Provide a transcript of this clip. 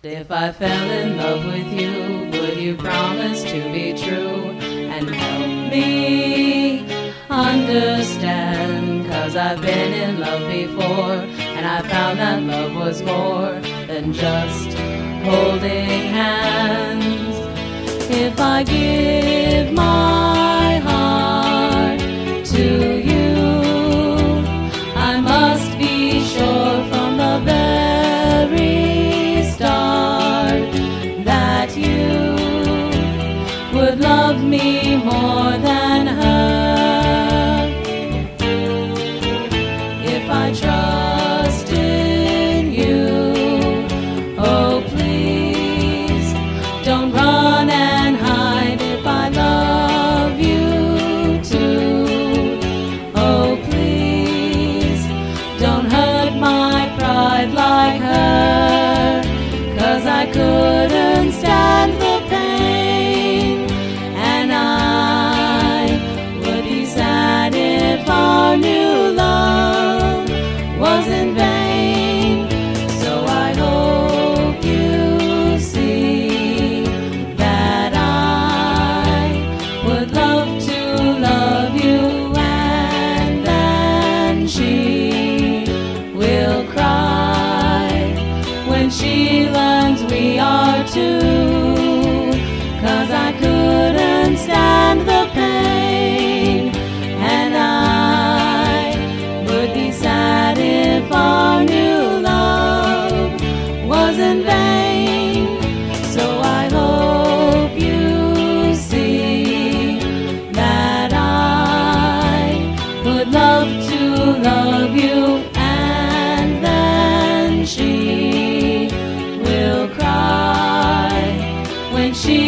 If I fell in love with you, would you promise to be true and help me understand? 'Cause I've been in love before, and I found that love was more than just holding hands. If I give my heart to you, I must be sure from the very start that you would love me more than her. If I trust in you, oh please don't run and hide. If I love you too, oh please don't hurt my pride like her. 'Cause I couldn't stand the pain, and I would be sad if our new love was in vain. So I hope you see that I would love to love you, and then she will cry when she learns we are two. 'Cause I couldn't stand the pain, and I would be sad if our new love was in vain. So I hope you see that I would love to love you, and then she will cry when she